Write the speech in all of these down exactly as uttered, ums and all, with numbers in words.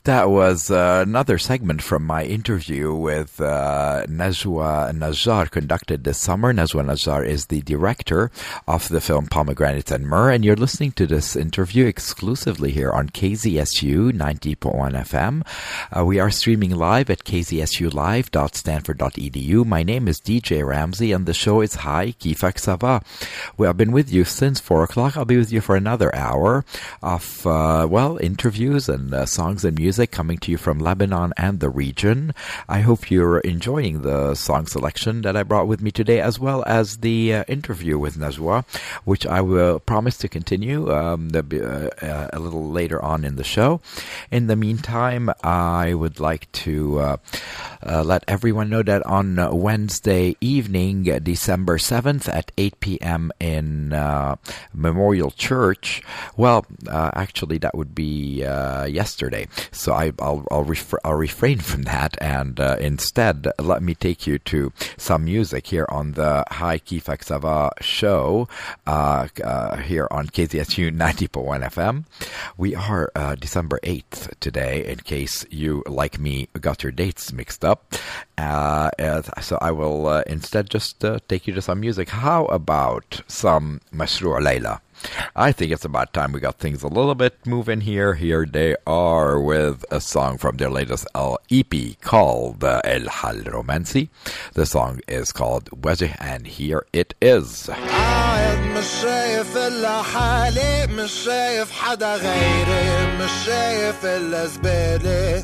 That was uh, another segment from my interview with uh, Najwa Najjar, conducted this summer. Najwa Najjar is the director of the film Pomegranate and Myrrh, and you're listening to this interview exclusively here on K Z S U ninety point one F M. Uh, we are streaming live at k z s u live dot stanford dot e d u. My name is D J Ramsey, and the show is Hi, Kifak Sava. Well, I've been with you since four o'clock. I'll be with you for another hour of, uh, well, interviews and uh, songs and music coming to you from Lebanon and the region. I hope you're enjoying the song selection that I brought with me today, as well as the uh, interview with Najwa, which I will promise to continue um, the, uh, uh, a little later on in the show. In the meantime, I would like to uh, uh, let everyone know that on Wednesday evening, uh, December seventh at eight p.m. in uh, Memorial Church, well, uh, actually that would be uh, yesterday, so I, I'll I'll, ref- I'll refrain from that, and uh, instead let me take you to some music here on the Hi Kifak Sava show uh, uh, here on K Z S U ninety point one F M. We are uh, December eighth today, in case you, like me, got your dates mixed up. Uh, uh, so I will uh, instead just uh, take you to some music. How about some Mashrou' Layla? I think it's about time we got things a little bit moving here. Here they are with a song from their latest E P called uh, El Hal Romancy. The song is called Wajh, and here it is. مش شايف إلا حالي مش شايف حدا غيري مش شايف إلا زبالة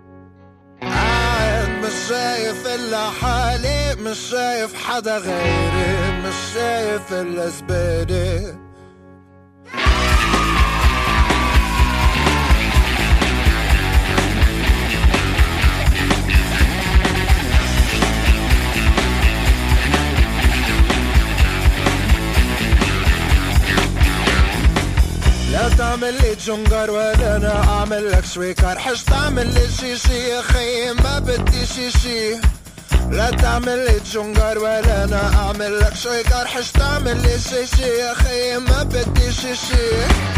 قاعد مش شايف إلا حالي مش شايف حدا غيري مش شايف إلا زبالة لا تعمل لي جنجر ولا انا اعمل لك شويكار حش تعمل لي شيشي يا خي ما بدي شيشي لا تعمل لي جنجر ولا انا اعمل لك شويكار حش تعمل لي شيشي يا خي ما بدي شيشي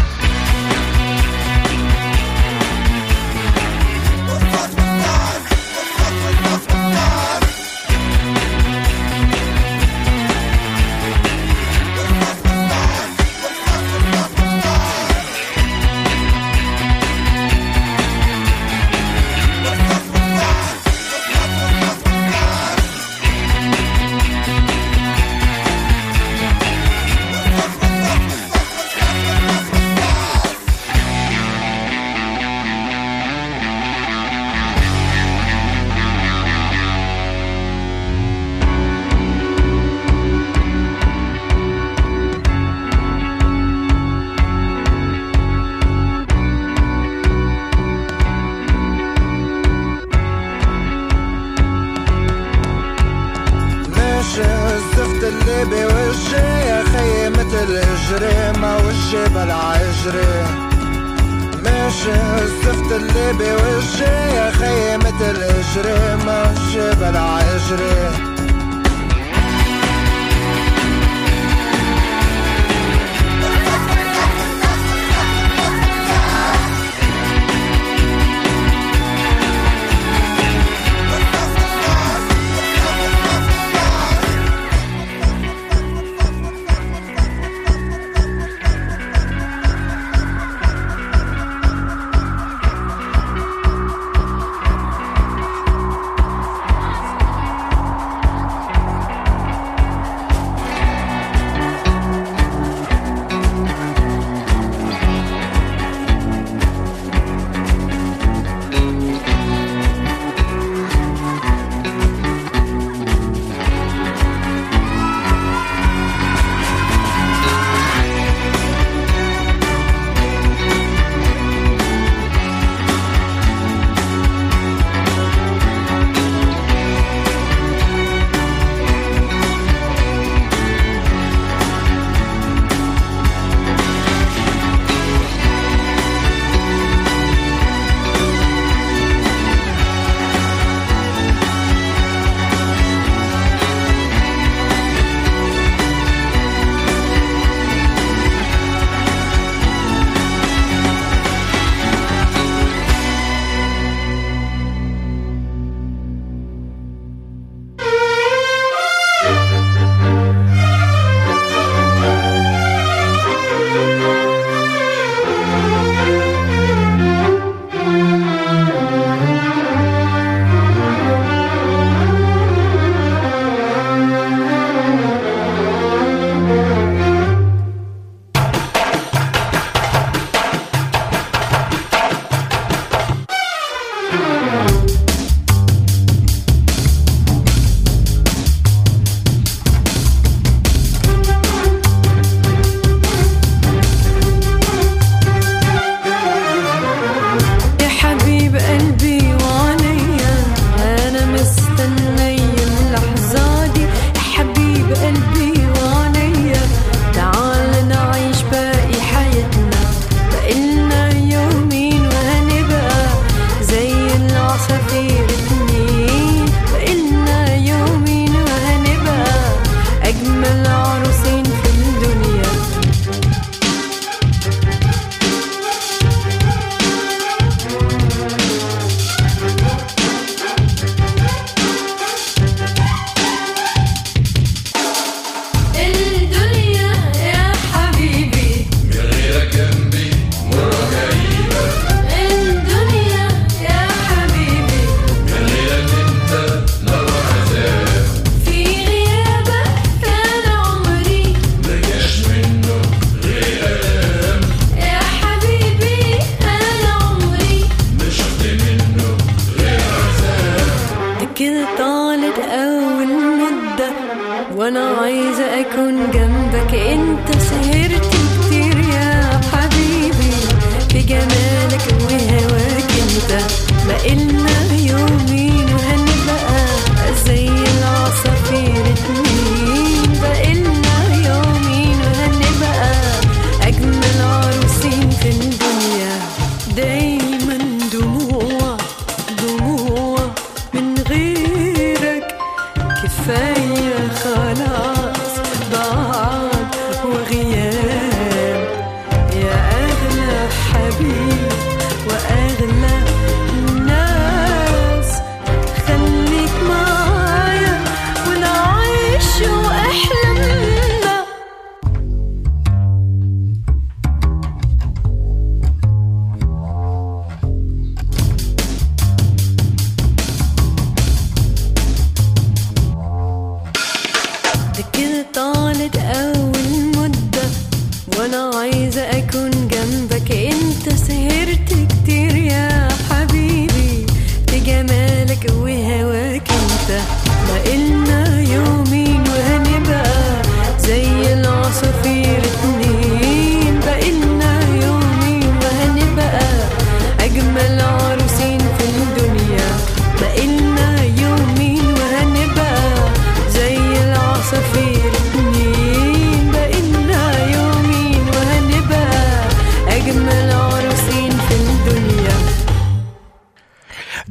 اللي بوجهي يا خي مثل اجري ما وجهي بلا عجري ماشي الزفت اللي بوجهي يا خي مثل اجري ما وجهي بلا عجري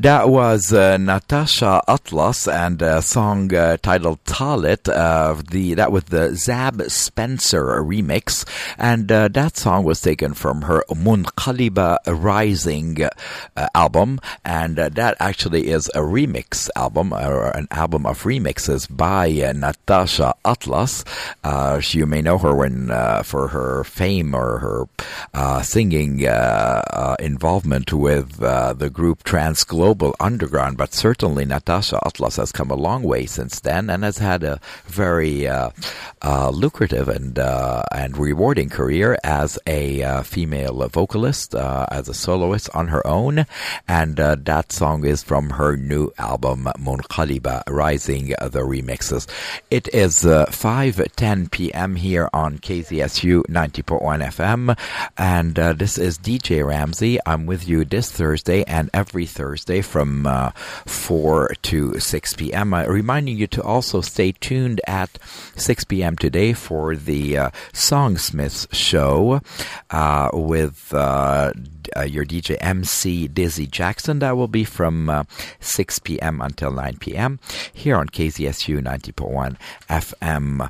That was uh, Natasha Atlas and a song uh, titled Talit. Uh, the that was the Zab Spencer remix, and uh, that song was taken from her Munqaliba Rising uh, album, and uh, that actually is a remix album, or an album of remixes by uh, Natasha Atlas. Uh, you may know her when uh, for her fame or her uh, singing uh, uh, involvement with uh, the group Trans Global Underground, but certainly Natasha Atlas has come a long way since then and has had a very uh, uh, lucrative and uh, and rewarding career as a uh, female vocalist, uh, as a soloist on her own, and uh, that song is from her new album Munqaliba Rising, uh, the remixes. It is uh, five ten p.m. here on K Z S U ninety point one F M, and uh, this is D J Ramsey. I'm with you this Thursday and every Thursday from uh, four to six p.m. Uh, reminding you to also stay tuned at six p.m. today for the uh, Songsmiths show uh, with uh, uh, your D J M C Dizzy Jackson. That will be from uh, six p.m. until nine p.m. here on K Z S U ninety point one F M.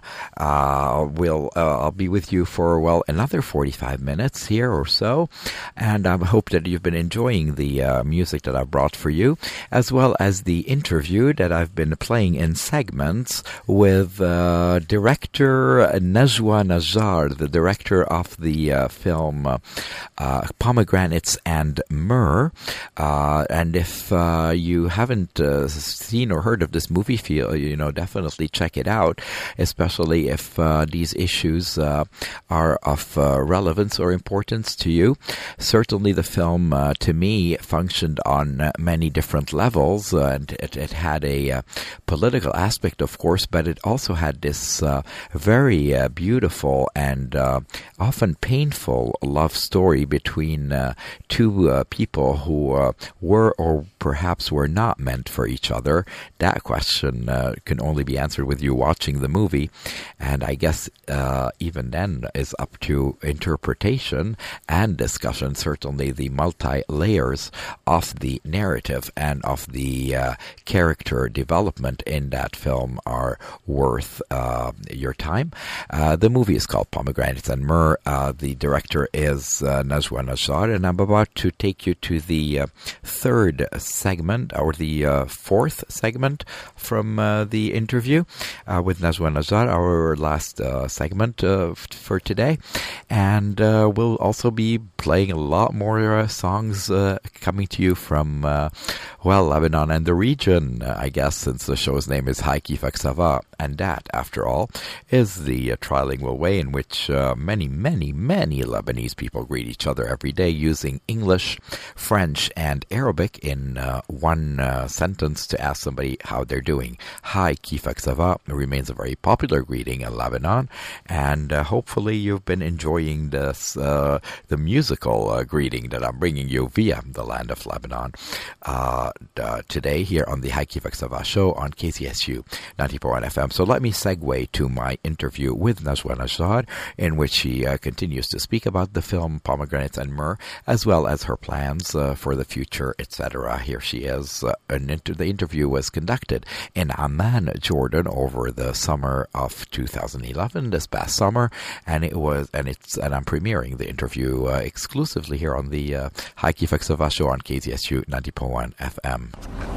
Uh, we'll, uh, I'll be with you for, well, another forty-five minutes here or so, and I hope that you've been enjoying the uh, music that I've brought for you, as well as the interview that I've been playing in segments with uh, director Najwa Najjar, the director of the uh, film uh, uh, Pomegranates and Myrrh. Uh, and if uh, you haven't uh, seen or heard of this movie, feel you know definitely check it out, especially if uh, these issues uh, are of uh, relevance or importance to you. Certainly, the film uh, to me functioned on uh, many different levels, uh, and it, it had a uh, political aspect, of course, but it also had this uh, very uh, beautiful and uh, often painful love story between uh, two uh, people who uh, were or perhaps were not meant for each other. That question uh, can only be answered with you watching the movie, and I guess uh, even then is up to interpretation and discussion. Certainly the multi-layers of the narrative and of the uh, character development in that film are worth uh, your time. Uh, the movie is called Pomegranates and Myrrh. Uh, the director is uh, Najwa Najjar, and I'm about to take you to the uh, third segment, or the uh, fourth segment from uh, the interview uh, with Najwa Najjar, our last uh, segment uh, f- for today. And uh, we'll also be playing a lot more uh, songs uh, coming to you from, uh, well, Lebanon and the region, uh, I guess, since the show's name is Hi Kifak Sava. And that, after all, is the uh, trilingual way in which uh, many, many, many Lebanese people greet each other every day using English, French, and Arabic in uh, one uh, sentence to ask somebody how they're doing. Hi Kifak Sava remains a very popular greeting in Lebanon, and uh, hopefully you've been enjoying this uh, the musical uh, greeting that I'm bringing you via the land of Lebanon uh, uh, today here on the Hi Kifak Sava show on K Z S U ninety point one F M. So let me segue to my interview with Najwa Najjar, in which she uh, continues to speak about the film Pomegranates and Myrrh, as well as her plans uh, for the future, et cetera. Here she is. Uh, an inter- the interview was conducted in Amman, Jordan, over the summer of two thousand eleven, this past summer, and it was, and it's, and I'm premiering the interview uh, exclusively here on the uh, Hi Kifak Sava show on K Z S U ninety point one F M.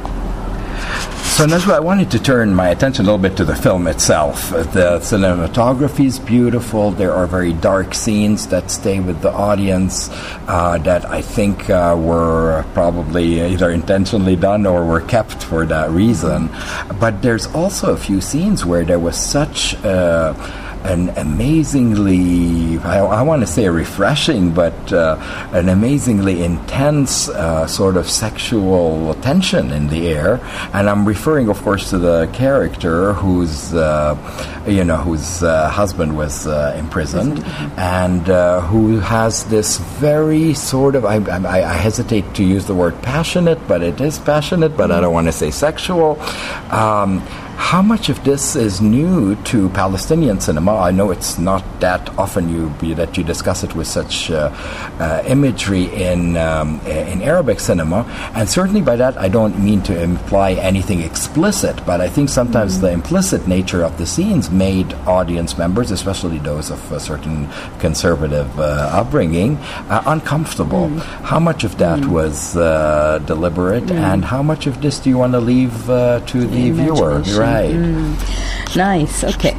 So, Najwa, I wanted to turn my attention a little bit to the film itself. The cinematography is beautiful. There are very dark scenes that stay with the audience uh, that I think uh, were probably either intentionally done or were kept for that reason. But there's also a few scenes where there was such uh, an amazingly, I, I want to say refreshing, but uh, an amazingly intense uh, sort of sexual tension in the air. And I'm referring, of course, to the character whose, uh, you know, whose uh, husband was uh, imprisoned, mm-hmm. and uh, who has this very sort of, I, I, I hesitate to use the word passionate, but it is passionate, but I don't want to say sexual. Um, How much of this is new to Palestinian cinema? I know it's not that often you that you discuss it with such uh, uh, imagery in um, in Arabic cinema, and certainly by that I don't mean to imply anything explicit, but I think sometimes mm-hmm. the implicit nature of the scenes made audience members, especially those of a certain conservative uh, upbringing, uh, uncomfortable. Mm. How much of that mm. was uh, deliberate, mm. and how much of this do you want to leave uh, to the, the viewer? Right. Mm. Nice. Okay.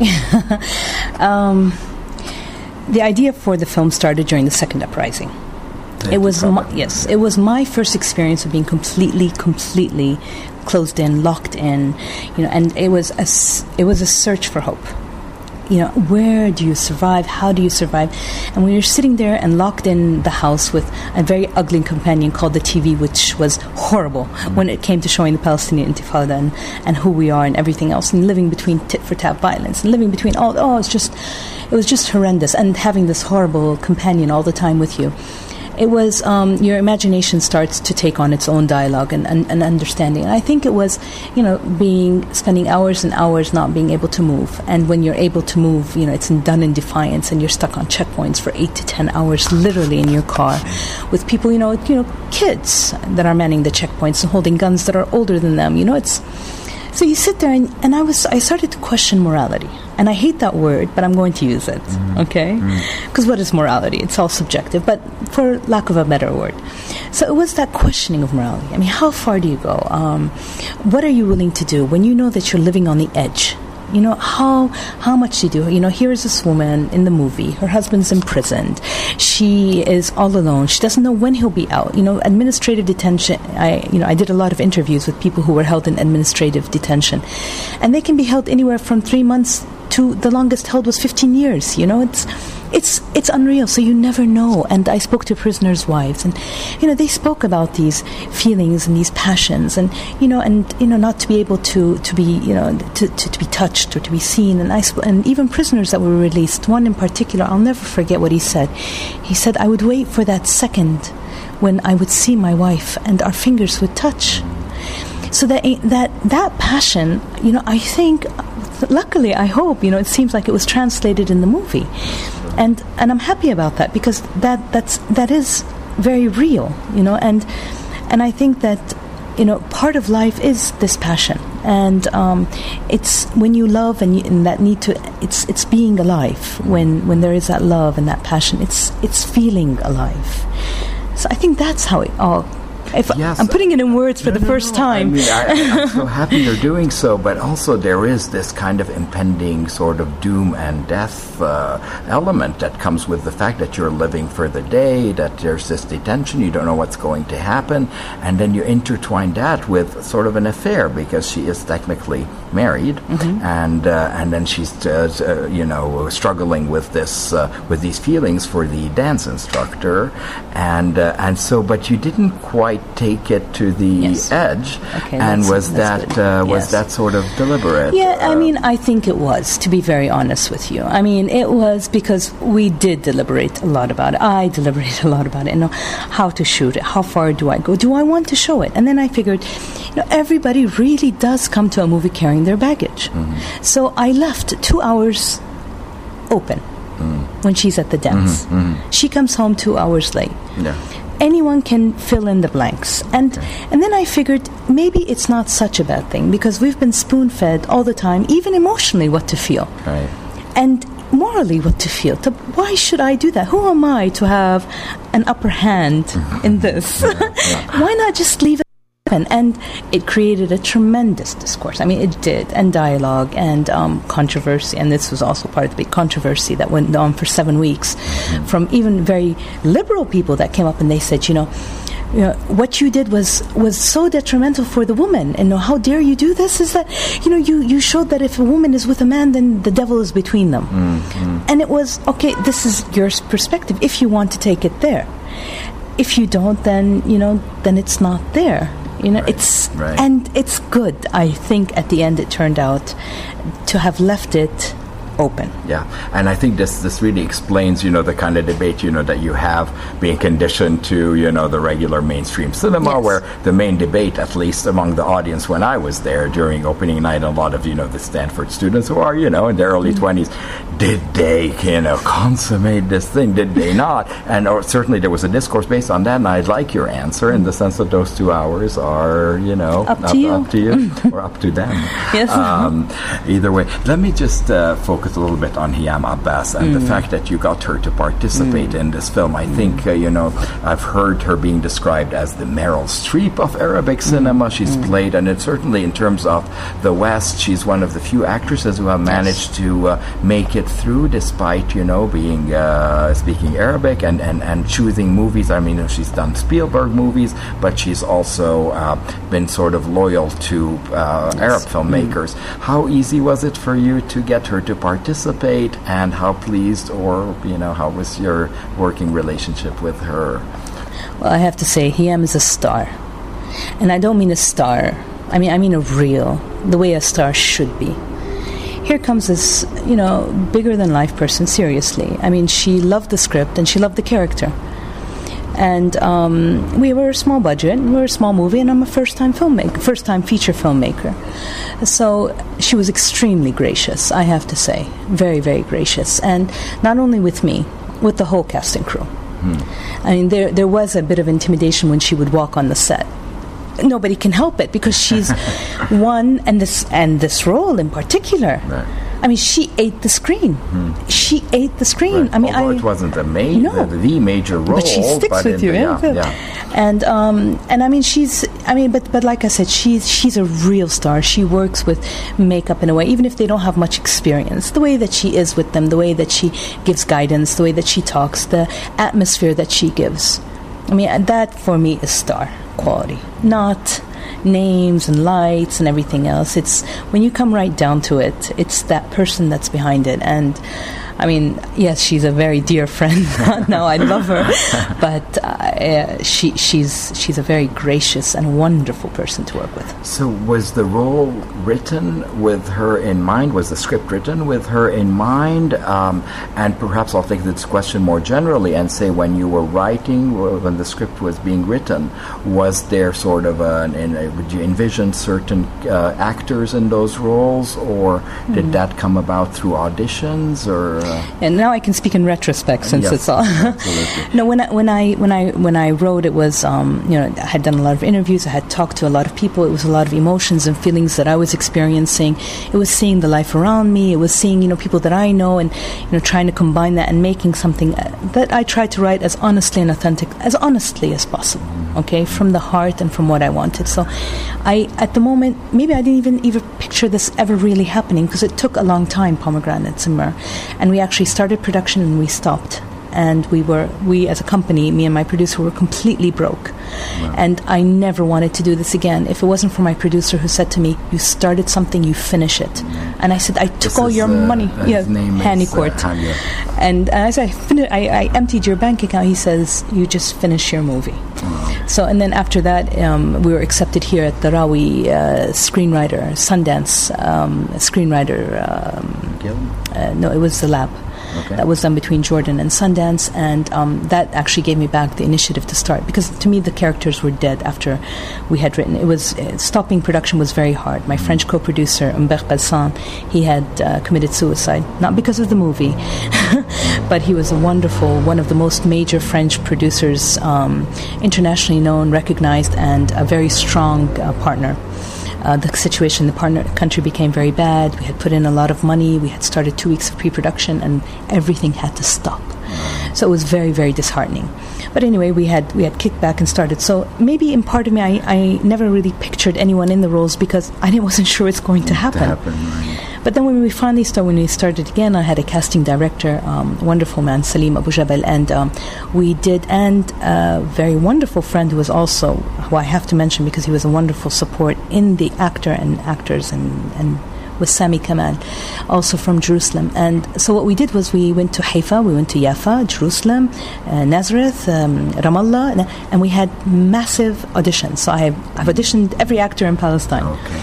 um, the idea for the film started during the Second Uprising. Thank it was my, yes, it was my first experience of being completely, completely closed in, locked in, you know, and it was a it was a search for hope. You know, where do you survive? How do you survive? And when you're sitting there and locked in the house with a very ugly companion called the T V, which was horrible mm-hmm. when it came to showing the Palestinian Intifada and, and who we are and everything else, and living between tit-for-tat violence and living between all, oh, it's just, it was just horrendous. And having this horrible companion all the time with you. It was, um, your imagination starts to take on its own dialogue and, and, and understanding. And I think it was, you know, being, spending hours and hours not being able to move. And when you're able to move, you know, it's done in defiance, and you're stuck on checkpoints for eight to ten hours, literally in your car, with people, you know, you know, kids that are manning the checkpoints and holding guns that are older than them. You know, it's, so you sit there and, and I was, I started to question morality. And I hate that word, but I'm going to use it, mm-hmm. okay? Because mm-hmm. what is morality? It's all subjective, but for lack of a better word. So it was that questioning of morality. I mean, how far do you go? Um, what are you willing to do when you know that you're living on the edge? You know, how how much do you do? You know, here is this woman in the movie. Her husband's imprisoned. She is all alone. She doesn't know when he'll be out. You know, administrative detention. I, you know, I did a lot of interviews with people who were held in administrative detention. And they can be held anywhere from three months to the longest held was fifteen years. You know, it's it's it's unreal. So you never know. And I spoke to prisoners' wives, and you know, they spoke about these feelings and these passions, and you know, and you know, not to be able to to be you know to, to, to be touched or to be seen. And I sp- and even prisoners that were released. One in particular, I'll never forget what he said. He said, "I would wait for that second when I would see my wife and our fingers would touch." So that that that passion, you know, I think. Luckily, I hope, you know, it seems like it was translated in the movie. And and I'm happy about that, because that that's that is very real, you know, and and I think that, you know, part of life is this passion. And um, it's when you love and, you, and that need to, it's it's being alive. When when there is that love and that passion, it's it's feeling alive. So I think that's how it all. If yes, I'm putting it in words for no, the no, first no. time. I mean, I, I'm so happy you're doing so, but also there is this kind of impending sort of doom and death uh, element that comes with the fact that you're living for the day, that there's this detention, you don't know what's going to happen, and then you intertwine that with sort of an affair, because she is technically married, mm-hmm. and uh, and then she's uh, uh, you know struggling with this uh, with these feelings for the dance instructor, and uh, and so, but you didn't quite take it to the yes. edge, okay, and that's, was that's that uh, was yes. that sort of deliberate? Yeah, uh, I mean, I think it was, to be very honest with you. I mean, it was because we did deliberate a lot about it. I deliberated a lot about it, you know, how to shoot it, how far do I go, do I want to show it? And then I figured, you know, everybody really does come to a movie carrying their baggage. Mm-hmm. So I left two hours open mm. when she's at the dance. Mm-hmm, mm-hmm. She comes home two hours late. Yeah. Anyone can fill in the blanks. And okay. and then I figured maybe it's not such a bad thing, because we've been spoon-fed all the time, even emotionally, what to feel. Right. And morally what to feel. To, why should I do that? Who am I to have an upper hand in this? Yeah, yeah. Why not just leave it open? And it created a tremendous discourse. I mean, it did. And dialogue and um, controversy. And this was also part of the big controversy that went on for seven weeks mm-hmm. from even very liberal people that came up and they said, you know, you know, what you did was was so detrimental for the woman, and you know, how dare you do this? Is that, you know, you, you showed that if a woman is with a man, then the devil is between them. Mm-hmm. And it was, okay, this is your perspective, if you want to take it there. If you don't, then, you know, then it's not there. You know, right, it's right. And it's good. I think at the end it turned out to have left it open. Yeah, and I think this this really explains, you know, the kind of debate, you know, that you have being conditioned to, you know, the regular mainstream cinema, Yes. where the main debate, at least among the audience when I was there during opening night, a lot of, you know, the Stanford students who are, you know, in their early Mm-hmm. twenties, did they, you know, consummate this thing? Did they not? And or certainly there was a discourse based on that, and I like your answer in the sense that those two hours are, you know, Up to you. up to you or up to them. Yes. Um, either way, let me just uh, focus a little bit on Hiam Abbas and the fact that you got her to participate in this film. I think, uh, you know, I've heard her being described as the Meryl Streep of Arabic cinema. She's played, and it's certainly in terms of the West, she's one of the few actresses who have managed to uh, make it through despite, you know, being uh, speaking Arabic and, and, and choosing movies. I mean, she's done Spielberg movies, but she's also uh, been sort of loyal to uh, Arab filmmakers. How easy was it for you to get her to participate, and how pleased, or, you know, how was your working relationship with her? Well, I have to say, Hiam is a star. And I don't mean a star. I mean, I mean a real, the way a star should be. Here comes this, you know, bigger-than-life person, seriously. I mean, she loved the script and she loved the character. And um, we were a small budget, we were a small movie, and I'm a first-time filmmaker, first-time feature filmmaker. So she was extremely gracious, I have to say, very, very gracious. And not only with me, with the whole cast and crew. Hmm. I mean, there there was a bit of intimidation when she would walk on the set. Nobody can help it because she's one, and this and this role in particular. Right. I mean, she ate the screen. Hmm. She ate the screen. Right. I mean, Although I, it wasn't a main, no. the, the major role, but she sticks but with in you, the, yeah, yeah, yeah. yeah. And um, and I mean, she's. I mean, but but like I said, she's she's a real star. She works with makeup in a way, even if they don't have much experience. The way that she is with them, the way that she gives guidance, the way that she talks, the atmosphere that she gives. I mean, that for me is star quality, not names and lights and everything else. It's when you come right down to it, it's that person that's behind it. And I mean, yes, she's a very dear friend. No, I love her, but uh, she she's she's a very gracious and wonderful person to work with. So was the role written with her in mind? Was the script written with her in mind? Um, and perhaps I'll take this question more generally and say, when you were writing, when the script was being written, was there sort of an, a, would you envision certain uh, actors in those roles, or did mm. that come about through auditions, or? Uh, and now I can speak in retrospect, since yes, it's all. No, when I when I when I when I wrote, it was um, you know, I had done a lot of interviews. I had talked to a lot of people. It was a lot of emotions and feelings that I was experiencing. It was seeing the life around me. It was seeing, you know, people that I know, and, you know, trying to combine that and making something that I tried to write as honestly and authentic, as honestly as possible. Okay, from the heart and from what I wanted. So, I at the moment, maybe I didn't even even picture this ever really happening, because it took a long time, Pomegranates and Myrrh, and we actually started production and we stopped. And we were, we as a company, me and my producer, were completely broke. Wow. And I never wanted to do this again. If it wasn't for my producer who said to me, "You started something, you finish it." Mm-hmm. And I said, "I took this all is, your uh, money." Uh, yeah, Hannicourt. Uh, and as I, fin- I, I emptied your bank account, he says, "You just finish your movie." Mm-hmm. So, and then after that, um, we were accepted here at the Rawi uh, screenwriter, Sundance um, screenwriter. Um, uh, no, it was the lab. Okay. That was done between Jordan and Sundance, and um, that actually gave me back the initiative to start, because to me the characters were dead after we had written. It was uh, stopping production was very hard. My mm. French co-producer Umber Balsan, he had uh, committed suicide, not because of the movie, but he was a wonderful, one of the most major French producers, um, internationally known, recognized, and a very strong uh, partner. Uh, the situation in the partner country became very bad. We had put in a lot of money. We had started two weeks of pre-production, and everything had to stop. So it was very, very disheartening. But anyway, we had we had kicked back and started. So maybe in part of me, I, I never really pictured anyone in the roles, because I didn't, wasn't sure it's going to happen. To happen right. But then when we finally started, when we started again, I had a casting director, um, wonderful man, Salim Abu Jabal, and um, we did, and a very wonderful friend who was also, who I have to mention because he was a wonderful support in the actor and actors, and, and was Sami Kamal, also from Jerusalem. And so what we did was we went to Haifa, we went to Jaffa, Jerusalem, uh, Nazareth, um, Ramallah, and, and we had massive auditions. So I have, I've auditioned every actor in Palestine. Okay.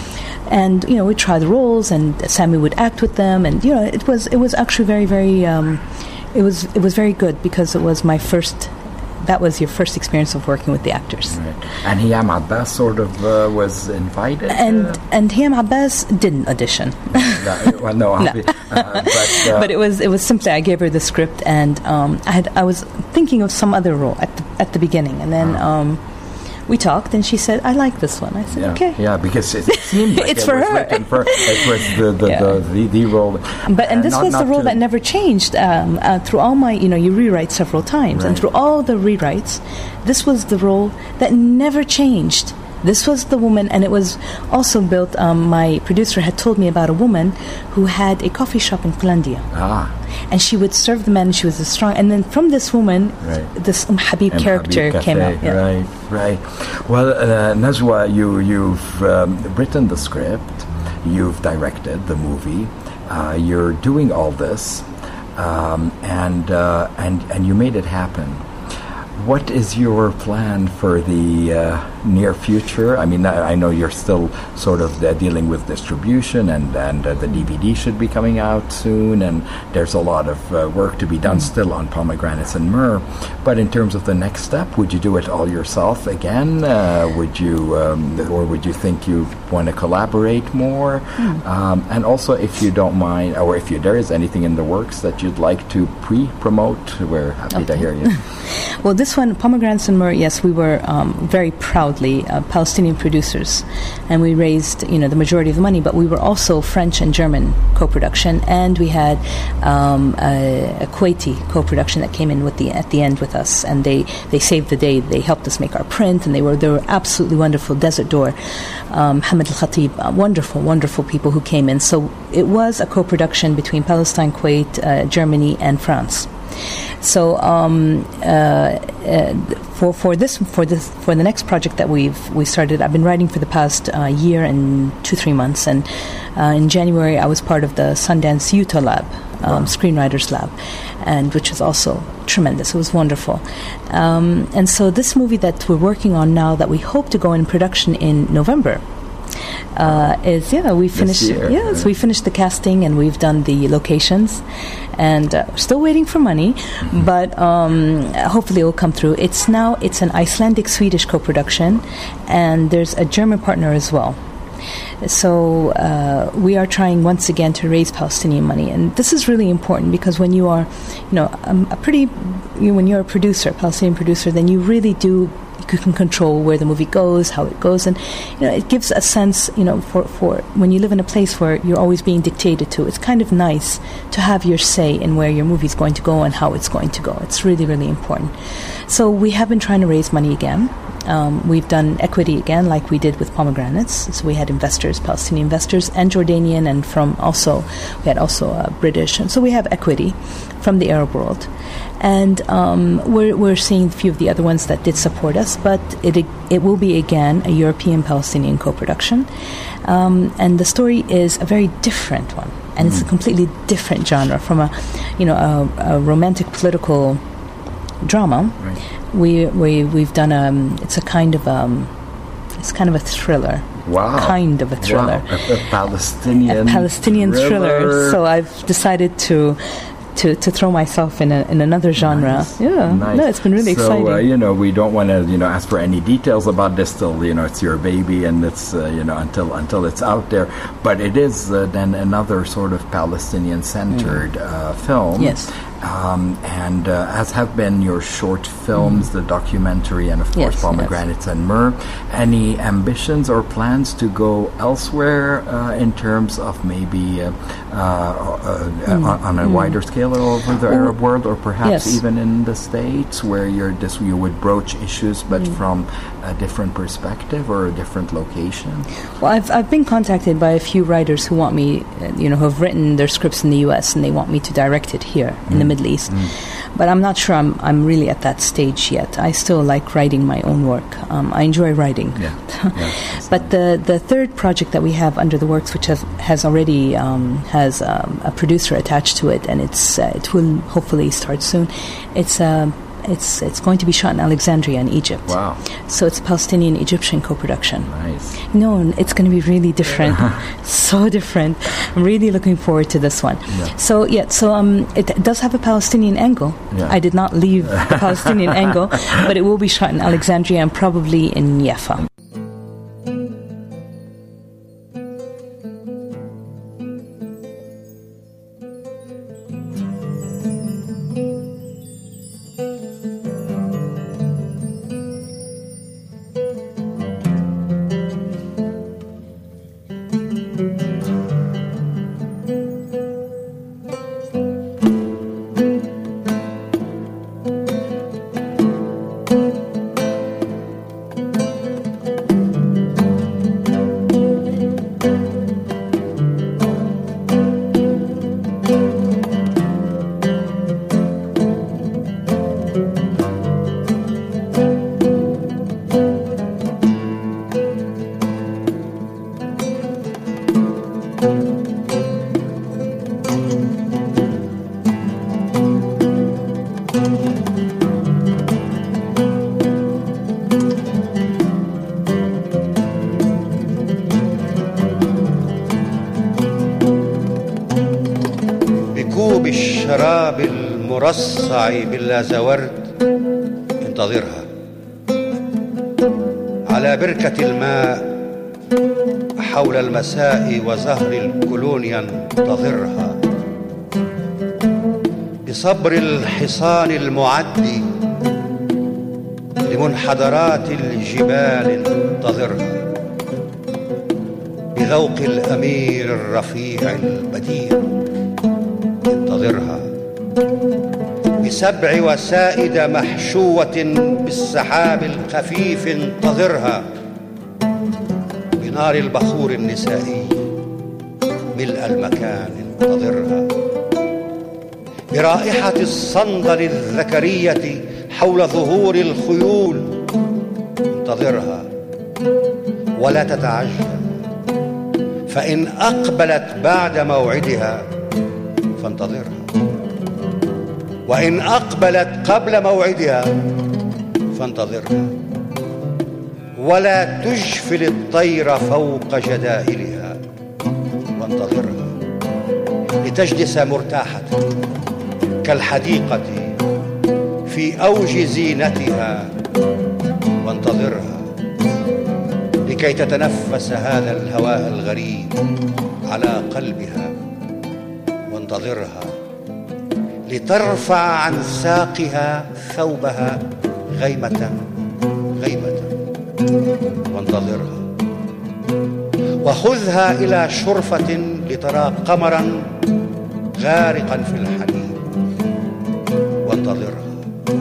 and you know we'd try the roles, and Sammy would act with them, and you know it was it was actually very very um, it was it was very good because it was my first. That was your first experience of working with the actors. Right. And Hiam Abbas sort of uh, was invited? And uh, and Hiam Abbas didn't audition. no, well, no, no. uh, but, uh, but it was it was simply I gave her the script, and um, I had I was thinking of some other role at the, at the beginning, and then uh-huh. um, we talked, and she said, "I like this one." I said, yeah, "Okay." Yeah, because it seemed like it's it for was her. written for it was the the, Yeah. the, the, the role. But and uh, this not, was not the role to, that never changed um, uh, through all my. You know, you rewrite several times, Right. and through all the rewrites, this was the role that never changed. This was the woman, and it was also built. Um, my producer had told me about a woman who had a coffee shop in Qalandia. Ah. And she would serve the men. She was a strong. And then from this woman, Right. this um, Habib M. character Habib came Cafe. out. Yeah. Right, right. Well, uh, Najwa, you you've um, written the script, you've directed the movie, uh, you're doing all this, um, and uh, and and you made it happen. What is your plan for the uh, near future? I mean, I, I know you're still sort of uh, dealing with distribution, and, and uh, the D V D should be coming out soon, and there's a lot of uh, work to be done still on Pomegranates and Myrrh. But in terms of the next step, would you do it all yourself again? Uh, would you, um, or would you think you want to collaborate more? Mm. Um, and also, if you don't mind, or if you, there is anything in the works that you'd like to pre-promote, we're happy Okay. to hear you. Well, this one, Pomegranates and Myrrh, yes, we were um, very proudly uh, Palestinian producers, and we raised, you know, the majority of the money. But we were also French and German co-production, and we had um, a, a Kuwaiti co-production that came in with the at the end with us, and they, they saved the day. They helped us make our print, and they were they were absolutely wonderful. Desert Door, um, Hamid Al Khatib, uh, wonderful, wonderful people who came in. So it was a co-production between Palestine, Kuwait, uh, Germany, and France. So um, uh, uh, for for this for this for the next project that we've we started, I've been writing for the past uh, year and two three months, and uh, in January I was part of the Sundance Utah Lab, um, wow. Screenwriters Lab, and which was also tremendous. It was wonderful, um, and so this movie that we're working on now, that we hope to go in production in November. Uh, is yeah we finished year, yes yeah. we finished the casting, and we've done the locations, and uh, we're still waiting for money, mm-hmm. but um, hopefully it will come through. It's now it's an Icelandic Swedish co-production, and there's a German partner as well. So uh, we are trying once again to raise Palestinian money, and this is really important because when you are, you know, um, a pretty you know, when you're a producer, a Palestinian producer, then you really do. You can control where the movie goes, how it goes, and you know it gives a sense. You know, for, for when you live in a place where you're always being dictated to, it's kind of nice to have your say in where your movie's going to go and how it's going to go. It's really, really important. So we have been trying to raise money again. Um, we've done equity again, like we did with Pomegranates. So we had investors, Palestinian investors, and Jordanian, and from also we had also uh, British, and so we have equity from the Arab world. And um, we're, we're seeing a few of the other ones that did support us, but it it will be again a European-Palestinian co-production. Um, and the story is a very different one, and mm. it's a completely different genre from a, you know, a, a romantic political drama. Right. We we we've done a it's a kind of um it's kind of a thriller. Wow. Kind of a thriller. Wow. A, a Palestinian a Palestinian thriller. thriller. So I've decided to. To, to throw myself in a, in another genre. Nice. Yeah, nice. No, it's been really so, exciting. So uh, you know, we don't want to you know ask for any details about this till you know it's your baby, and it's uh, you know until until it's out there. But it is uh, then another sort of Palestinian-centered mm. uh, film. Yes. Um, and uh, as have been your short films, mm. the documentary, and of course yes, Pomegranates yes. and Myrrh. Any ambitions or plans to go elsewhere uh, in terms of maybe uh, uh, uh, mm. on, on a mm. wider scale all over the well, Arab world, or perhaps yes. even in the States, where you're this, you would broach issues, but mm. from a different perspective or a different location? Well, I've I've been contacted by a few writers who want me, you know, who have written their scripts in the U S and they want me to direct it here mm. in the Middle East. Mm. But I'm not sure I'm I'm really at that stage yet. I still like writing my own work. Um, I enjoy writing. Yeah. yeah but the the third project that we have under the works, which has has already um, has um, a producer attached to it, and it's uh, it will hopefully start soon. It's a It's it's going to be shot in Alexandria in Egypt. Wow. So it's Palestinian-Egyptian co-production. Nice. No, it's going to be really different. So different. I'm really looking forward to this one. Yeah. So, yeah, so um, it does have a Palestinian angle. Yeah. I did not leave the Palestinian angle, but it will be shot in Alexandria and probably in Jaffa. بكوب الشراب المرصع باللازورد انتظرها، على بركة الماء حول المساء وزهر الكولونيا انتظرها، بصبر الحصان المعد لمنحدرات الجبال انتظرها، بذوق الأمير الرفيع البديع انتظرها، بسبع وسائد محشوة بالسحاب الخفيف انتظرها، بنار البخور النسائي ملء المكان انتظرها، برائحة الصندل الذكرية حول ظهور الخيول انتظرها، ولا تتعجل، فإن أقبلت بعد موعدها فانتظرها، وإن أقبلت قبل موعدها فانتظرها، ولا تجفل الطير فوق جدائلها وانتظرها، لتجلس مرتاحة كالحديقة في أوج زينتها وانتظرها، لكي تتنفس هذا الهواء الغريب على قلبها وانتظرها، لترفع عن ساقها ثوبها غيمة غيمة وانتظرها، وخذها إلى شرفة لترى قمرا غارقا في الحليب وانتظرها،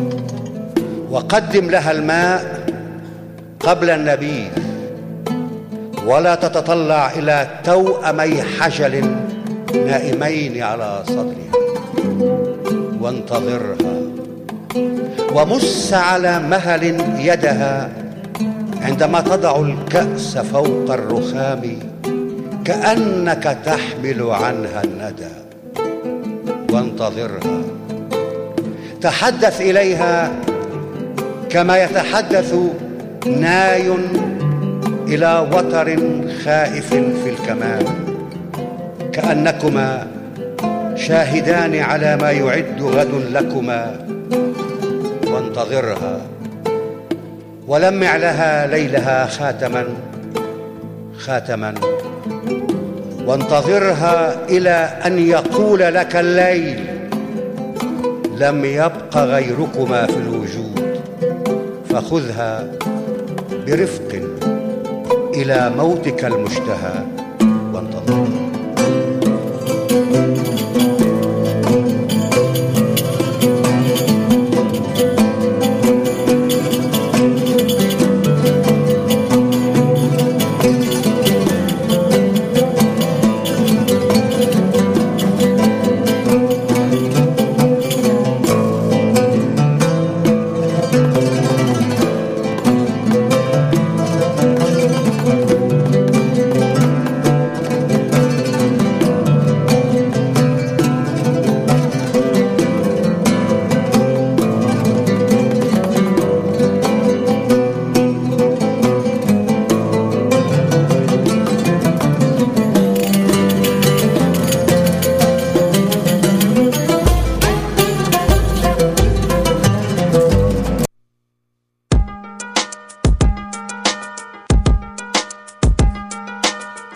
وقدم لها الماء قبل النبيذ، ولا تتطلع إلى توأمي حجل نائمين على صدرها وانتظرها، ومس على مهل يدها عندما تضع الكأس فوق الرخام كأنك تحمل عنها الندى وانتظرها، تحدث إليها كما يتحدث ناي إلى وتر خائف في الكمان، كأنكما شاهدان على ما يعد غد لكما وانتظرها، ولمع لها ليلها خاتما خاتما وانتظرها إلى أن يقول لك الليل لم يبق غيركما في الوجود، فخذها برفق إلى موتك المشتهى وانتظرها.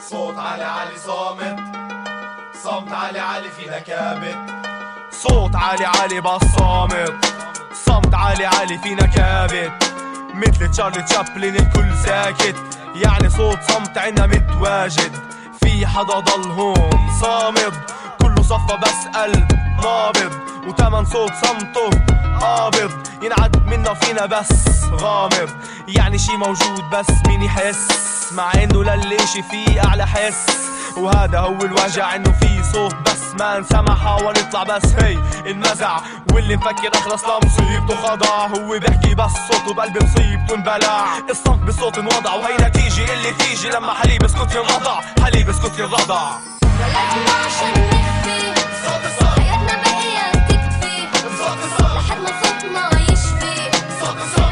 صوت عالي عالي صامت، صمت عالي عالي في نكابت. صوت عالي عالي بس صامت، صمت عالي عالي في نكابت. مثل تشارلي تشابلين الكل ساكت، يعني صوت صمت عنا متواجد. في حدا ضل هون صامد، كله صفى بس قلب نابض. وتمن صوت صمته قابض، ينعد منا فينا بس غامض. يعني شي موجود بس مين يحس، مع انه للي شي فيه اعلى حس. وهذا هو الوجع انه في صوت بس ما انسمع. حاول يطلع بس هي انمزع، واللي مفكر اخلص لمصيبته خضع. هو بحكي بس صوته بقلب مصيبته انبلع. الصمت بالصوت انوضع، وهي نتيجة اللي تيجي لما حليب اسكت ينرضع. حليب اسكت ينرضع. ولدنا عشان نخفي صوت الصوت، حياتنا بقية تكفي صوت الصوت، لحد ما صوتنا يشفي صوت الصوت.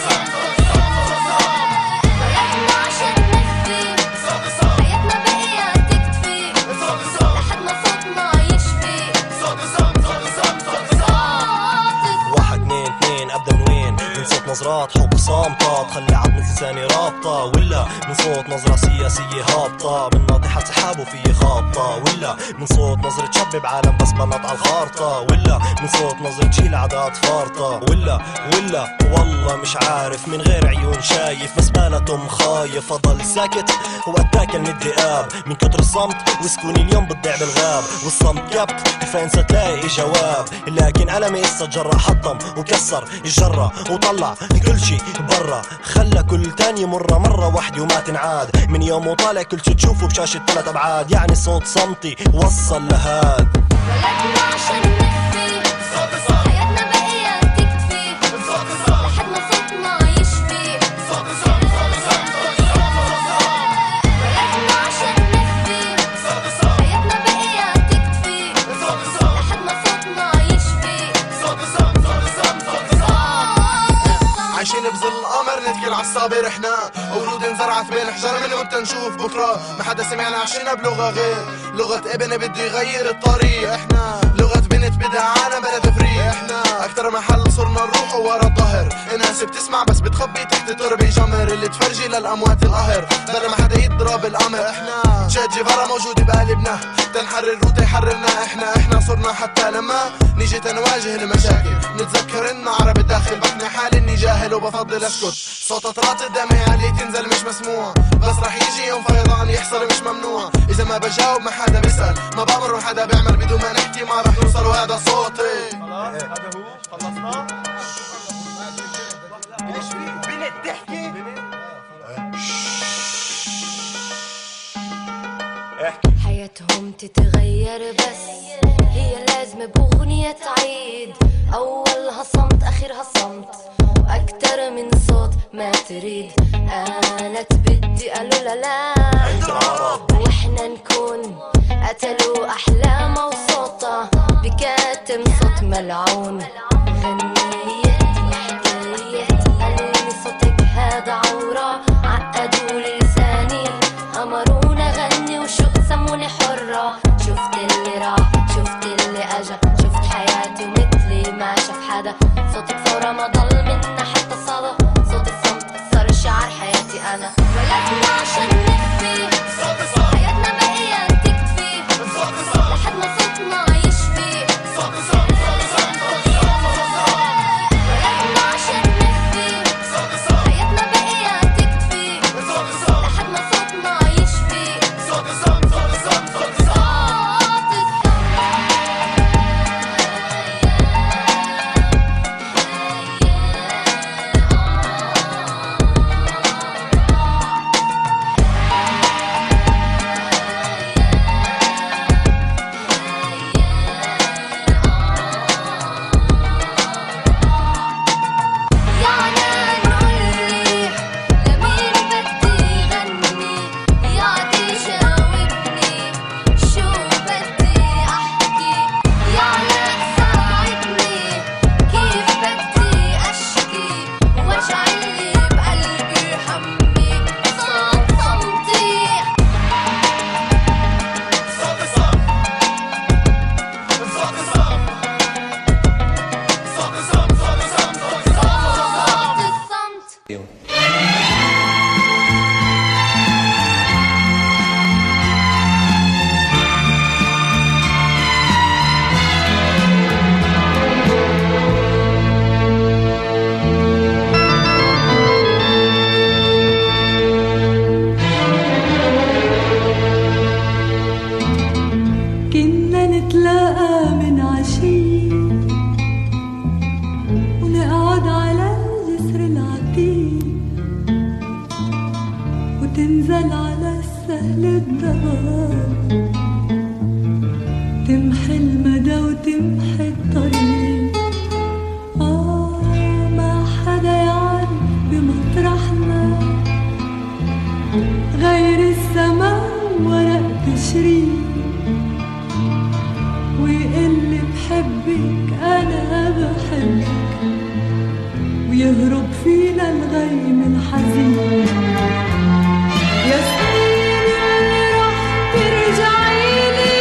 ولدنا عشان نخفي صوت الصوت، حياتنا بقية تكفي صوت الصوت، لحد ما صوتنا يشفي صوت الصوت. صوت الصوت صوت الصوت. واحد اثنين اثنين ابدا من وين؟ من صوت نظرات حب صامتة تخلي عظمة لساني رابطة، ولا من صوت نظرة سياسية هابطة من ناطحة سحاب وفيه خابطة، ولا من صوت نظرة شاب بعالم بس بنط على الخارطة، ولا من صوت نظرة شيل عادات فارطة، ولا ولا والله مش عارف. من غير عيون شايف بس مالتهم خايف. اضل ساكت واتاكل من الذئاب من كتر الصمت، وسكوني اليوم بتضيع بالغاب. والصمت كبت فين ستلاقي جواب، لكن ألمي قصة جرة حطم وكسر الجرة وطلع كل شي برا. خلى كل تاني مرة مرة وحدي وما تنعاد. من يوم وطالع كل شي تشوفه بشاشة ثلاث أبعاد. يعني صوت صمتي وصل لهاد. ولدنا عشان نخفي صوت الصوت، حياتنا بقية تكفي صوت الصوت، لحد ما صوتنا يشفي صوت الصوت. ولدنا عشان نخفي صوت الصوت، حياتنا بقية تكفي صوت الصوت، لحد ما صوتنا يشفي صوت الصوت. صوت الصوت صوت الصوت. عايشين بظل القمر نتكل عالصابر احنا، ورود انزرعت بين حجر من وقت نشوف بكره. ما حدا سمعنا عشينا بلغه غير لغه ابن بده يغير الطريق. احنا لغه بنت بدها عالم بلد فري. احنا اكتر محل صرنا نروح ورا الظهر. الناس بتسمع بس بتخبي تحت تربي جمر اللي تفرجي للاموات القهر. بلا ما حدا يضرب الامر. احنا تشات جيفارا موجود بقلبنا، تنحرر وتيحررنا. احنا احنا صرنا حتى لما نيجي تنواجه المشاكل نتذكر ان عرب الداخل. بقنع حالي اني جاهل وبفضل اسكت. صوت اطرات الدمع اللي تنزل مش مسموع، بس رح يجي يوم فيضان يحصل مش ممنوع. اذا ما بجاوب ما حدا بيسأل، ما بأمر حدا بيعمل بدون ما نحكي ما رح نوصل. وهذا صوتي. خلاص هذا هو خلصنا. ايش في بنت تحكي؟ حياتهم تتغير بس هي لازم بأغنية تعيد. أولها صمت آخرها صمت، وأكتر من صوت ما تريد. قالت بدي قالوا لا لا، وإحنا نكون قتلوا أحلامها وصوتها بكاتم صوت ملعون. غنيت وحكيت قالولي صوتك هذا عورة، عقدوا لساني أمرونا غني وشو سموني حرة. شفت اللي راح شفت اللي أجا، شفت حياتي ومثلي ما شاف حدا. صوتك ثورة ما ضل منا حتى صدى، صوت الصمت صار شعار حياتي أنا. ولدنا عشان نخفي صوت الصوت، حياتنا بقية تكفي صوت الصوت، لحد ما صوتنا يشفي صوت الصوت. على السهل الدوام تمحي المدى وتمحي الطريق آه ما حدا يعرف بمطرحنا غير السماء ورق تشريق ويقلي بحبك أنا بحبك ويهرب فينا الغيم الحزين يا سنين اللي رح ترجعيلي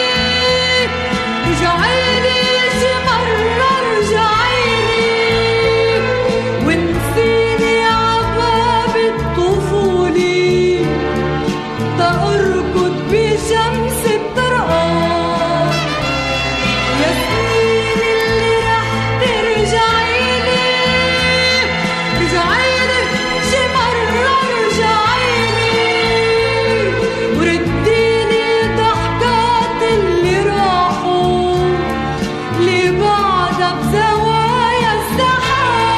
رجعيلي شي مرة رجعيلي ونسيني عباب الطفولة تأركض بشمس الطرقان يا سنين اللي رح ترجعيلي رجعيلي شي مرة رجعيلي ورديني ضحكات اللي راحوا اللي بعدها بزوايا السحاب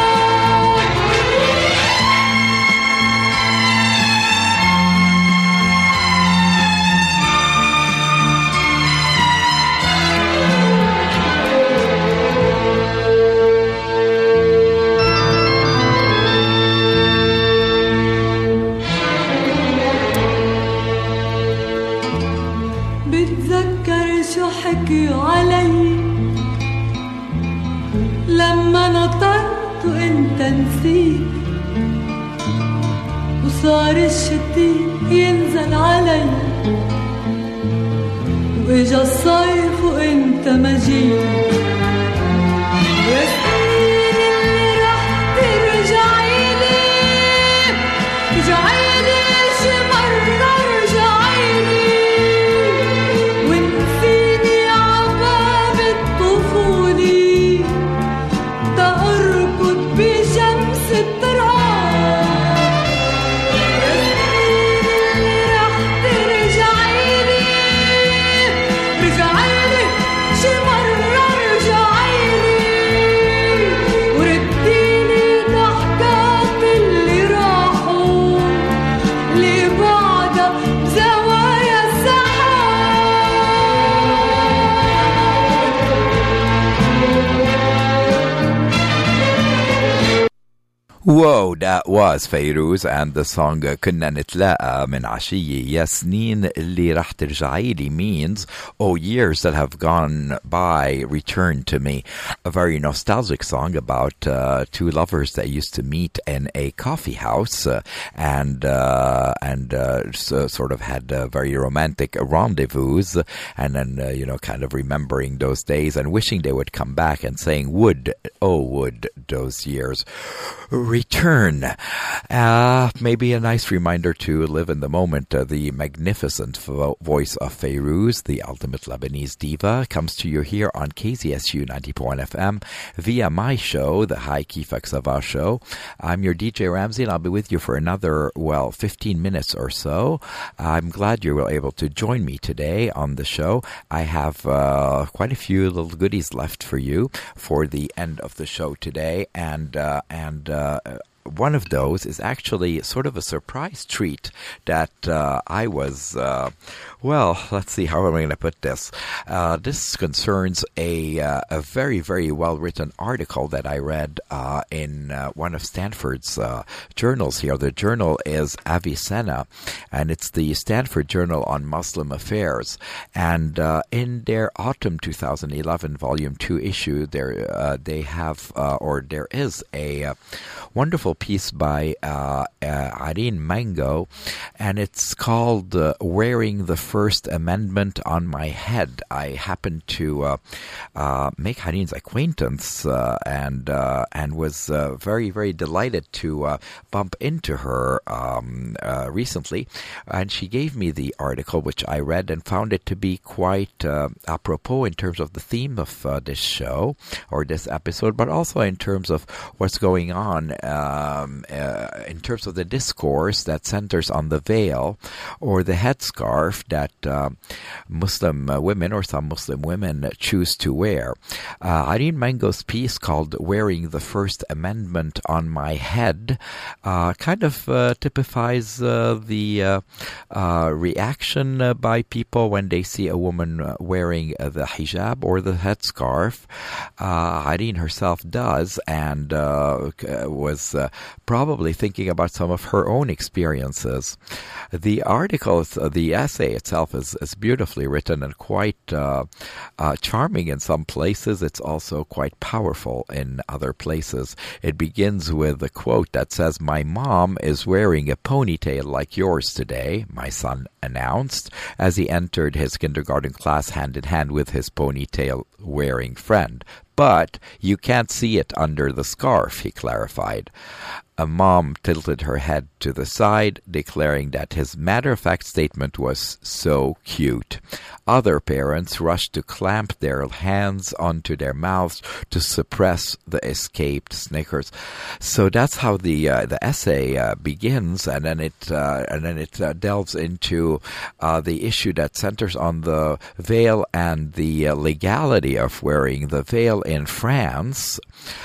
بتذكر شو حكيوا علي لما نطرت وانت نسيت وصار الشتي ينزل علي واجا الصيف وانت ما جيت يا سنين اللي رح ترجعيلي رجعيلي شي مرة رجعيلي ونسيني عباب الطفولة تأركض بشمس الطرقان يا سنين اللي رح ترجعيلي رجعيلي شي مرة رجعيلي ورديني ضحكات اللي راحوا اللي بعدها بزوايا السحاب Whoa, that was Fairuz and the song كنا نتلاقى من عشية يا سنين اللي رح ترجعيلي means oh years that have gone by return to me. A very nostalgic song about uh, two lovers that used to meet in a coffee house uh, and uh, and uh, so, sort of had uh, very romantic rendezvous and then uh, you know kind of remembering those days and wishing they would come back and saying would oh would those years return. Uh, maybe a nice reminder to live in the moment. Uh, the magnificent vo- voice of Fairuz, the ultimate Lebanese diva, comes to you here on K Z S U ninety point one F M via my show, the Hi Kifak Sava show. I'm your D J Ramsey and I'll be with you for another, well, fifteen minutes or so. I'm glad you were able to join me today on the show. I have uh, quite a few little goodies left for you for the end of the show today, and uh, and uh, one of those is actually sort of a surprise treat that uh, I was, uh, well, let's see, how am I going to put this? Uh, this concerns a uh, a very, very well-written article that I read uh, in uh, one of Stanford's uh, journals here. The journal is Avicenna, and it's the Stanford Journal on Muslim Affairs. And uh, in their autumn two thousand eleven volume two issue, there uh, they have, uh, or there is a uh, wonderful piece by uh, uh, Irene Mango, and it's called uh, Wearing the First Amendment on My Head. I happened to uh, uh, make Irene's acquaintance uh, and uh, and was uh, very, very delighted to uh, bump into her um, uh, recently, and she gave me the article, which I read and found it to be quite uh, apropos in terms of the theme of uh, this show or this episode, but also in terms of what's going on uh, um, uh, in terms of the discourse that centers on the veil or the headscarf that uh, Muslim uh, women or some Muslim women choose to wear. Uh, Irene Mango's piece called Wearing the First Amendment on My Head uh, kind of uh, typifies uh, the uh, uh, reaction uh, by people when they see a woman uh, wearing uh, the hijab or the headscarf. Uh, Irene herself does, and uh, was uh, probably thinking about some of her own experiences. The article, uh, the essay itself is, is beautifully written and quite uh, uh, charming in some places. It's also quite powerful in other places. It begins with a quote that says, "My mom is wearing a ponytail like yours today," my son announced as he entered his kindergarten class hand in hand with his ponytail-wearing friend. "But you can't see it under the scarf," he clarified. A mom tilted her head to the side, declaring that his matter-of-fact statement was so cute. Other parents rushed to clamp their hands onto their mouths to suppress the escaped snickers. So that's how the uh, the essay uh, begins, and then it uh, and then it uh, delves into uh, the issue that centers on the veil and the uh, legality of wearing the veil in France.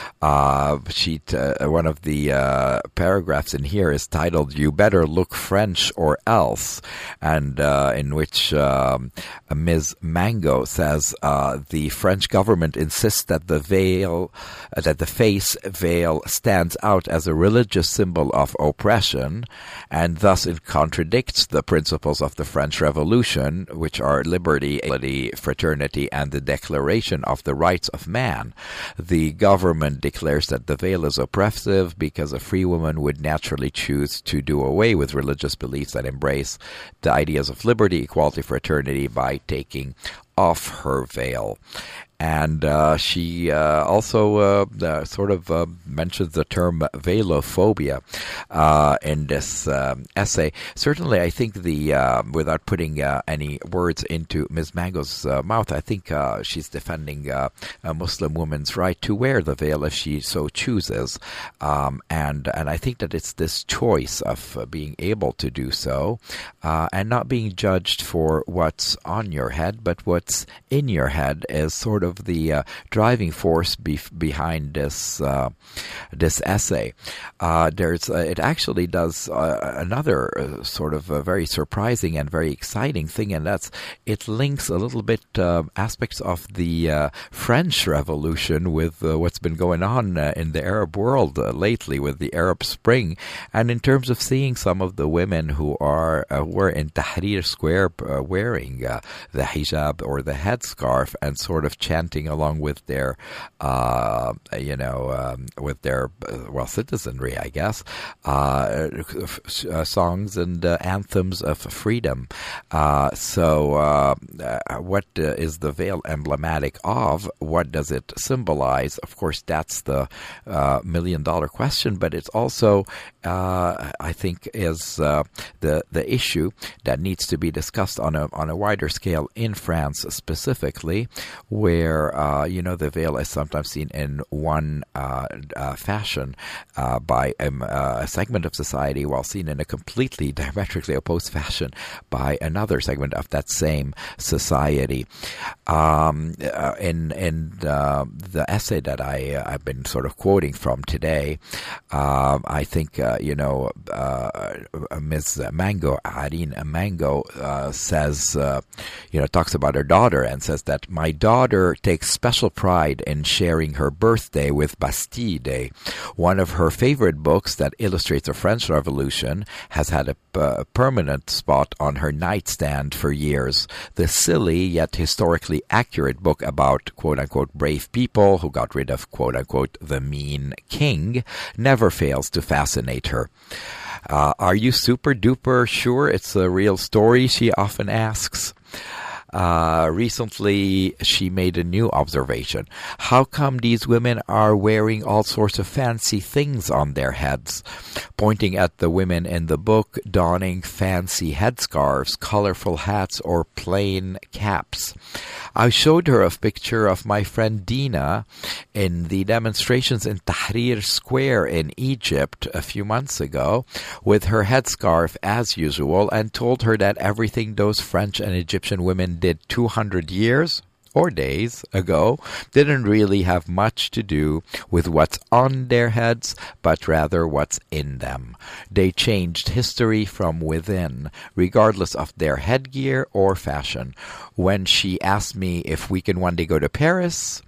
Uh, she uh, one of the uh, paragraphs in here is titled "You Better Look French or Else," and uh, in which um, Miz Mango says uh, the French government insists that the veil, uh, that the face veil stands out as a religious symbol of oppression, and thus it contradicts the principles of the French Revolution, which are liberty, equality, fraternity, and the Declaration of the Rights of Man. The government declares that the veil is oppressive because a free woman would naturally choose to do away with religious beliefs that embrace the ideas of liberty, equality, fraternity by taking off her veil. And uh, she uh, also uh, uh, sort of uh, mentions the term veilophobia uh, in this um, essay. Certainly, I think the uh, without putting uh, any words into Miz Mango's uh, mouth, I think uh, she's defending uh, a Muslim woman's right to wear the veil if she so chooses. Um, and and I think that it's this choice of uh, being able to do so uh, and not being judged for what's on your head, but what's in your head is sort of the uh, driving force be- behind this uh, this essay. Uh, there's uh, it actually does uh, another uh, sort of a very surprising and very exciting thing, and that's it links a little bit uh, aspects of the uh, French Revolution with uh, what's been going on uh, in the Arab world uh, lately with the Arab Spring, and in terms of seeing some of the women who are uh, were in Tahrir Square uh, wearing uh, the hijab or the headscarf and sort of chanting along with their, uh, you know, um, with their, uh, well, citizenry, I guess, uh, uh, songs and uh, anthems of freedom. Uh, so uh, uh, what uh, is the veil emblematic of? What does it symbolize? Of course, that's the uh, million-dollar question, but it's also, uh, I think, is uh, the the issue that needs to be discussed on a on a wider scale in France specifically, where uh, you know the veil is sometimes seen in one uh, uh, fashion uh, by um, uh, a segment of society, while seen in a completely diametrically opposed fashion by another segment of that same society. Um, uh, in in uh, the essay that I uh, I've been sort of quoting from today, uh, I think uh, you know uh, Miz Mango, Irene Mango, uh, says uh, you know talks about her daughter and says that my daughter takes special pride in sharing her birthday with Bastille Day. One of her favorite books that illustrates the French Revolution has had a uh, permanent spot on her nightstand for years. The silly yet historically accurate book about quote-unquote brave people who got rid of quote-unquote the mean king never fails to fascinate her. Uh, are you super duper sure it's a real story? She often asks. Uh, recently, she made a new observation. How come these women are wearing all sorts of fancy things on their heads? Pointing at the women in the book donning fancy headscarves, colorful hats, or plain caps. I showed her a picture of my friend Dina in the demonstrations in Tahrir Square in Egypt a few months ago with her headscarf as usual, and told her that everything those French and Egyptian women did two hundred years or days ago didn't really have much to do with what's on their heads, but rather what's in them. They changed history from within, regardless of their headgear or fashion. When she asked me if we can one day go to Paris,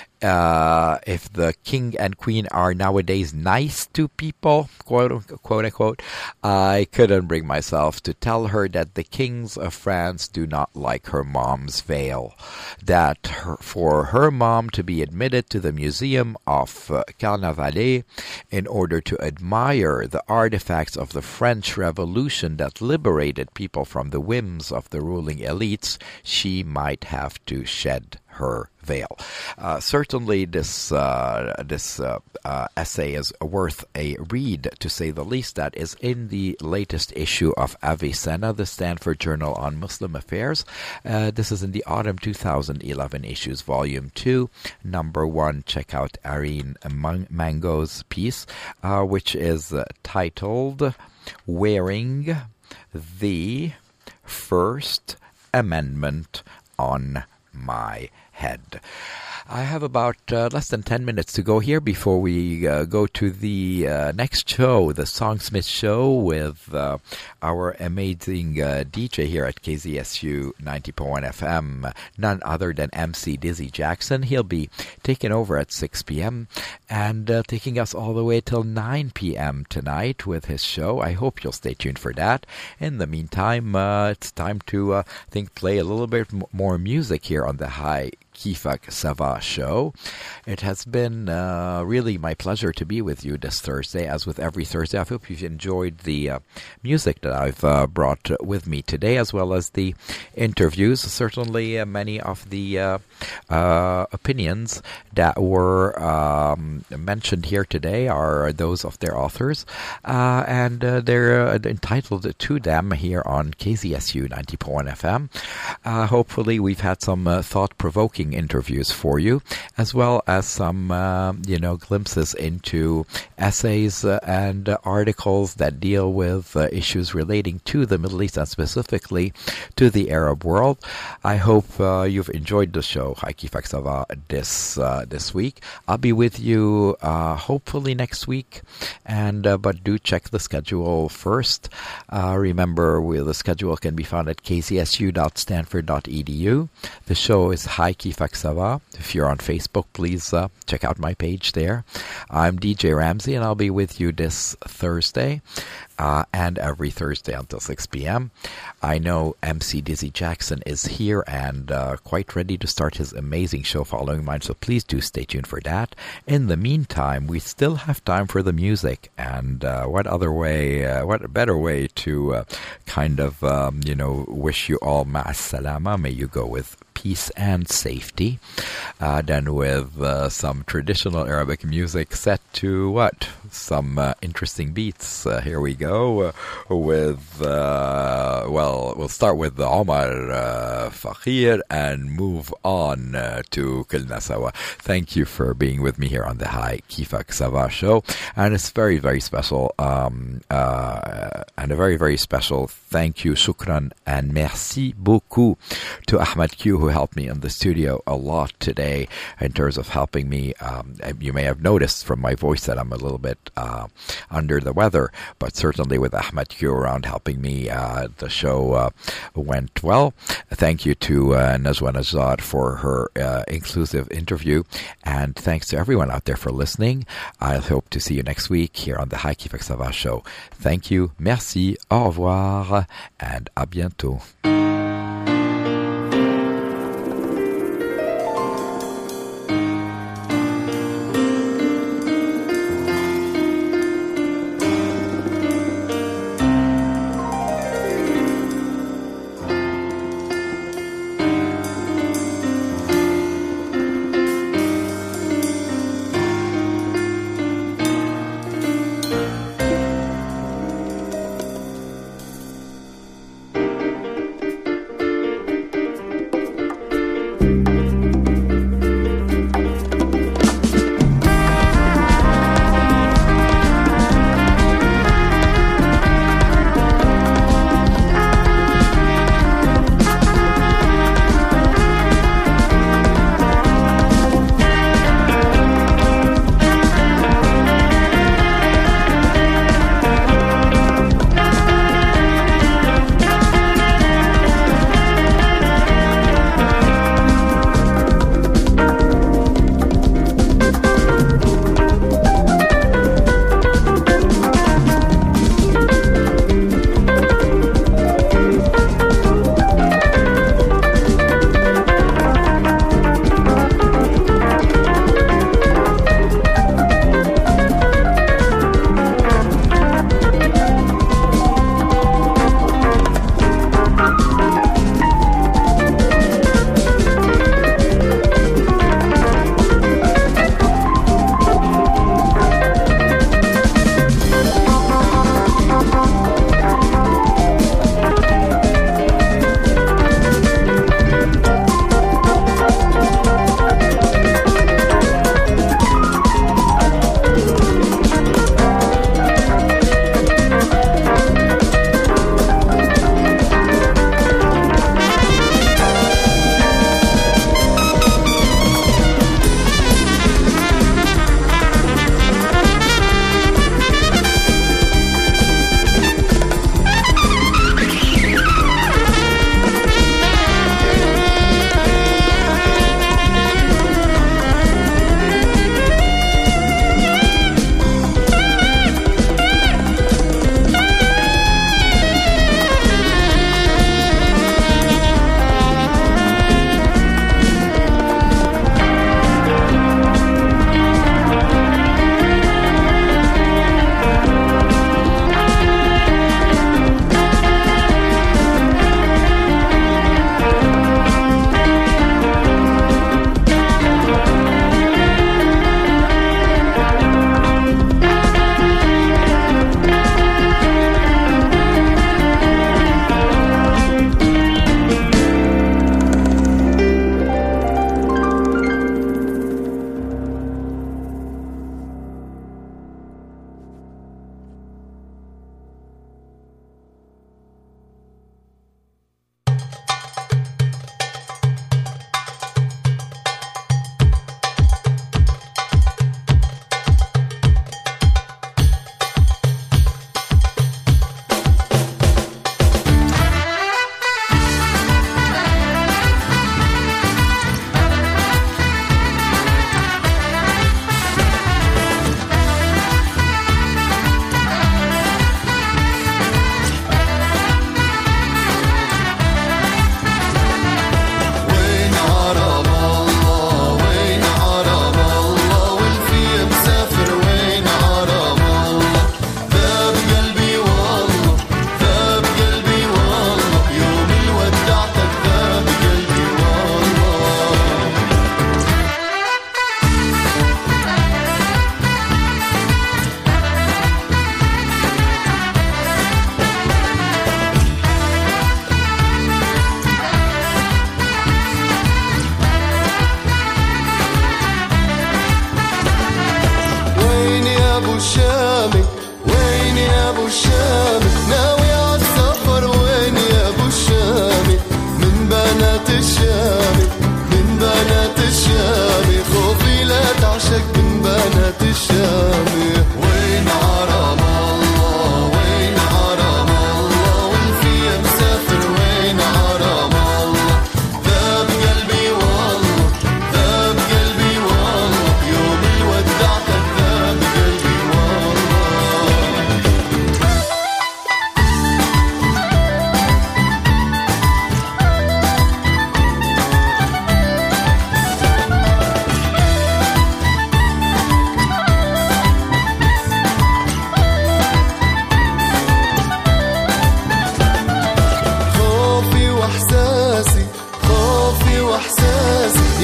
Uh, if the king and queen are nowadays nice to people, quote, quote unquote, I couldn't bring myself to tell her that the kings of France do not like her mom's veil. That her, for her mom to be admitted to the Museum of uh, Carnavalet in order to admire the artifacts of the French Revolution that liberated people from the whims of the ruling elites, she might have to shed her veil. Uh, certainly this uh, this uh, uh, essay is worth a read, to say the least. That is in the latest issue of Avicenna, the Stanford Journal on Muslim Affairs. Uh, this is in the autumn two thousand eleven issues, volume two, number one. Check out Irene Mango's piece, uh, which is uh, titled Wearing the First Amendment on My Head. I have about uh, less than ten minutes to go here before we uh, go to the uh, next show, the Songsmith Show, with uh, our amazing uh, D J here at K Z S U ninety point one F M, none other than M C Dizzy Jackson. He'll be taking over at six p.m. and uh, taking us all the way till nine p.m. tonight with his show. I hope you'll stay tuned for that. In the meantime, uh, it's time to, uh, I think, play a little bit m- more music here on the High Kifak Sava show. It has been uh, really my pleasure to be with you this Thursday, as with every Thursday. I hope you've enjoyed the uh, music that I've uh, brought with me today, as well as the interviews. Certainly uh, many of the uh, uh, opinions that were um, mentioned here today are those of their authors, uh, and uh, they're uh, entitled to them here on K Z S U ninety point one F M. Uh, hopefully we've had some uh, thought-provoking interviews for you, as well as some, uh, you know, glimpses into essays uh, and uh, articles that deal with uh, issues relating to the Middle East and specifically to the Arab world. I hope uh, you've enjoyed the show, High Kifak Sava, this uh, this week. I'll be with you uh, hopefully next week, and uh, but do check the schedule first. Uh, remember, we, the schedule can be found at k z s u dot stanford dot e d u. The show is High Kifak Sava. If you're on Facebook, please uh, check out my page there. I'm D J Ramsey, and I'll be with you this Thursday uh, and every Thursday until six p.m. I know M C Dizzy Jackson is here and uh, quite ready to start his amazing show following mine, so please do stay tuned for that. In the meantime, we still have time for the music, and uh, what other way, uh, what better way to uh, kind of, um, you know, wish you all ma'as salama, may you go with peace and safety, uh, than with uh, some traditional Arabic music set to what? Some uh, interesting beats. Uh, here we go uh, with, uh, well, we'll start with the Omar uh, Fakir and move on uh, to Kulna Sawa. Thank you for being with me here on the High Kifak Sava show. And it's very, very special, um, uh, and a very, very special thank you, shukran, and merci beaucoup to Ahmed Q, who helped me in the studio a lot today in terms of helping me. Um, you may have noticed from my voice that I'm a little bit uh, under the weather, but certainly with Ahmed Q around helping me, uh, the show uh, went well. Thank you to uh, Najwa Najjar for her uh, inclusive interview, and thanks to everyone out there for listening. I hope to see you next week here on the High Kifak Sava show. Thank you, merci, au revoir, and à bientôt.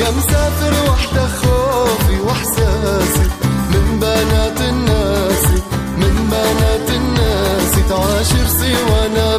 ولا مسافر وحدة خوفي واحساسي من بنات الناس من بنات الناس تعاشر سوانا